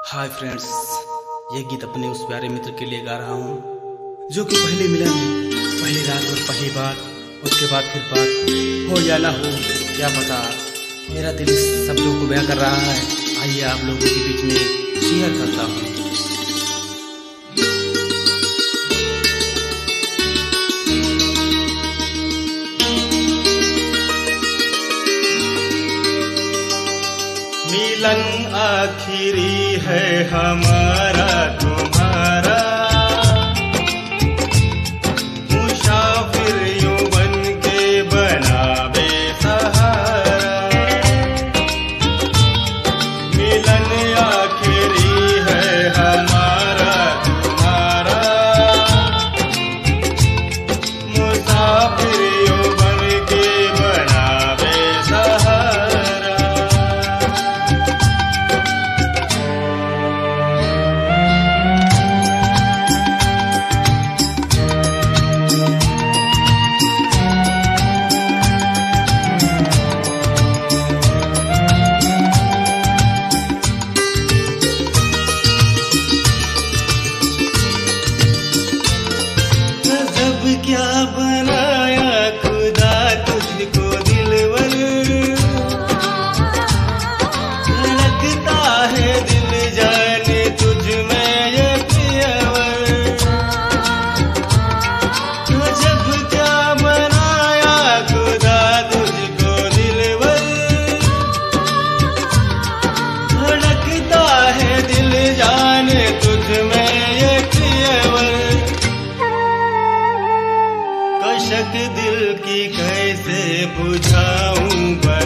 Hi friends, ये गीत अपने उस प्यारे मित्र के लिए गा रहा हूँ जो कि पहले मिलन, पहली रात और पहली बार, उसके बाद फिर बात हो या ना हो क्या पता। मेरा दिल इस शब्दों को बयां कर रहा है। आइए आप लोगों के बीच में शेयर करता हूँ। मिलन आखिरी है हमारा तुम्हारा, मुसाफिर यूं बन के बना बेसहारा। मिलन आखिरी है हमारा तुम्हारा, मुसाफिर यूं बन के बना बेसहारा। क्या बनाया खुदा तुझको दिलवर, धड़कता है दिल जाने तुझ में ये प्रियवर। गजब क्या बनाया खुदा तुझको दिलवर, धड़कता है दिल जाने तुझ में ये प्रियवर। कशक दिल की कैसे बुझाऊं